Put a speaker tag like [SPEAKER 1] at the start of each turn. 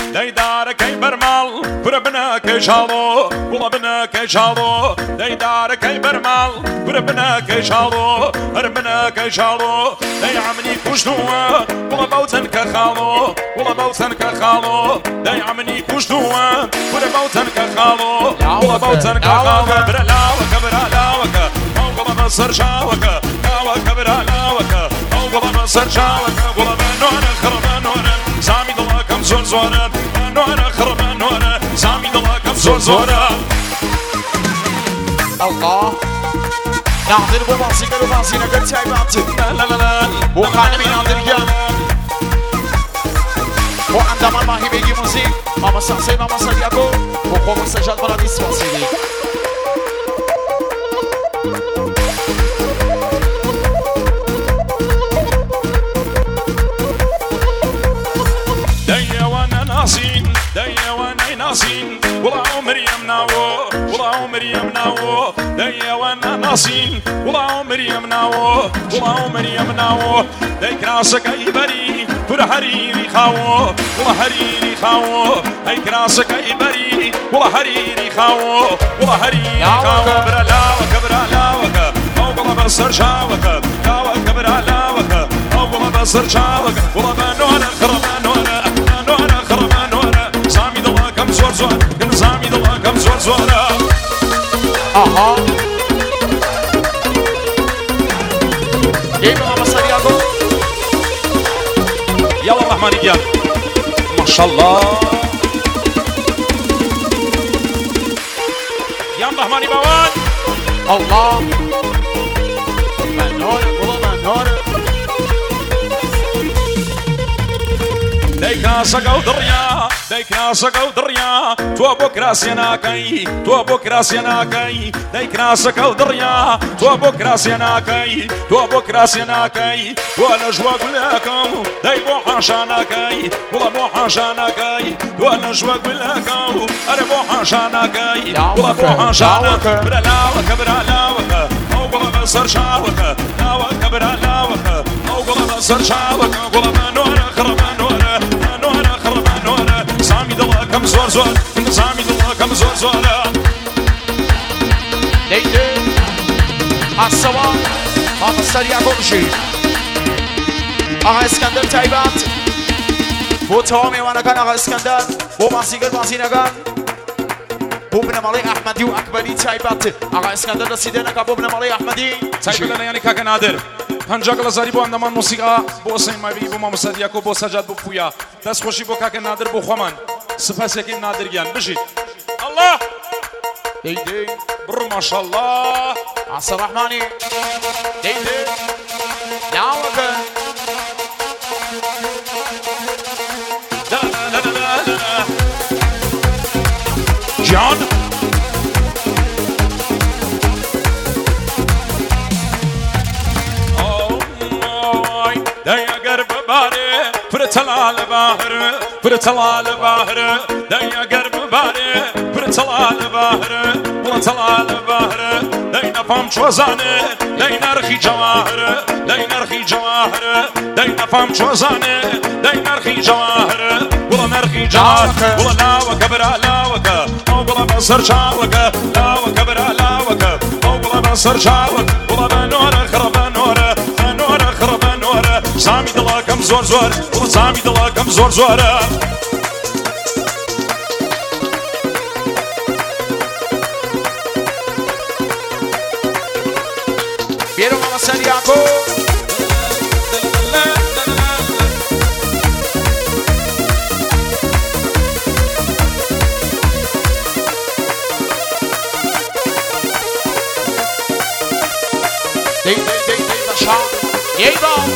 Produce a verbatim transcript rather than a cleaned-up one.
[SPEAKER 1] دەیدارەکەی بەرماڵ برە بنەکەی چاڵۆ وڵە بنەکەی چاڵۆ دەیدارەکەی بەرماڵ برە بنەکەی چاڵۆ هەر بنەکەی چاڵۆ دەی عەمنی کوشتووە وڵە بەو چەندکە خاڵۆ وڵە بەو چەندکە خاڵۆ دەی عەمنی کوشتووە برە بەو چەندکە خاڵۆ وڵە بەو چەندکە خاڵۆ برە لاوەکە برە لاوەکە ئەو گوڵە بەسەر چاوەکە لاوەکە برە لاوەکە ئەو گوڵە بەسەر چاوەکە گوڵە بە نۆرە خڕ بە نۆرە زامی دڵەکەم زۆر زۆرە بە نۆرە خڕ بە نۆرە زامی دڵەکەم زۆر زۆرە
[SPEAKER 2] الله ناظر بۆ باسیگەر و باسینەکە تایبەت بۆ خانمی نادرگیان بۆ ئەندامان ماهیبێگی موزیک مامۆستا حوسێن مامۆستا دیاکۆ بۆ خۆمە سەجاد بەڵاتی سواسیلی
[SPEAKER 1] دەیەوانە ناسین دەیەوانەی ناسین وڵاو مریەم ناوە وڵاو مریەم ناوە دەیەوانە ناسین وڵاو مریەم ناوە وڵاو مریەم ناوە دەی کراسەکەی بەری پورە هەریری خاوە وڵە هەریری خاوە ئەی کراسەکەی بەری وڵە هەریری خاوە وڵە هەریری خاوە برە لاوەکە برە لاوەکە ئەو گوڵە بەسەر چاوەکە لاوەکە برە لاوەکە ئەو گوڵە بەسەر چاوەکە وڵە بە نۆرە خڕ بە نۆرە نۆرە خڕ بە نۆرە زامی دڵەکەم زۆر زۆر زامی دڵەکەم زۆر زۆرە
[SPEAKER 2] ئاها گەیمە مامۆستا دیاکۆ
[SPEAKER 1] يلا الرحمن يجيب ما شاء الله يا الرحمن بوان
[SPEAKER 2] الله منور والله منور
[SPEAKER 1] ديكا سقو دريا ديكا سقو دريا تو بكرة سيناكي تو بكرة سيناكي ديكا سقو دريا تو بكرة سيناكي تو بكرة سيناكي وانا جوا قلكم داي بو حاشاناكي ولا بو حاشاناكي وانا جوا قلكم انا بو حاشاناكي ولا بو حاشاناكي برا لاوك برا لاوك او ولا بصر شاوك لاوك برا لاوك او ولا بصر شاوك ولا منور خرب منور زامی دڵەکەم زۆر زۆر زامی دڵەکەم زۆر زۆرە
[SPEAKER 2] دەیدێ ئاسەوە مامۆستا دیاکۆ بژی ئاغا ئەسکەندەر تایبەت بۆ تەواو میوانەکان ئاغا ئەسکەندەر بۆ باسیگەر باسینەکان بۆ بنەماڵەی ئەحمەدی و ئەکبەری تایبەت ئاغا ئەسکەندەر دەستی دێنەکە بۆ بنەماڵەی ئەحمەدی
[SPEAKER 1] تایبەت لە لایەنی کاکە نادر پەنجا گەڵەزاری بۆ ئەندەمان موسیقا بۆ حوسێن ماوی بۆ مامۆستا دیاکۆ بۆ سەجاد بۆ پویا دەستخۆشی بۆ کاکە نادر بۆ خۆمان سپاسێکی نادرگیان بژیت الله
[SPEAKER 2] دەیدێ
[SPEAKER 1] بڕ ماشەڵڵا
[SPEAKER 2] عەسە ڕەحمانی دەیدێ لاوەکە
[SPEAKER 1] جان دەیەگەر ببارێ فرتەڵا لە باهرە فرتەڵا لە باهرە دەیەگەر ببارێ فرتەڵا لە باهرە وڵەتەڵا لە باهرە دەی نەفام چۆزانێ دەی نەرخی جەواهرە دەی نەرخی جەواهرە دەی نەفام چۆزانێ دەی نەرخی جەواهرە وڵە نەرخی جەواهرە وڵە لاوەکە برا لاوەکە ئەو گوڵە بەسەر چاوەکە لاوەکە برا لاوەکە ئەو گوڵە بەسەر چاوەکە وڵە بە نۆرە خڕە بە نۆرە بە نۆرە خڕە بە نۆرە زامی دڵەکەم زۆر زۆر وڵە زامی دڵەکەم زۆر زۆرە
[SPEAKER 2] بێرە مامۆستا دیاکۆ دەی دەی دەی دەی بەشا یەی باو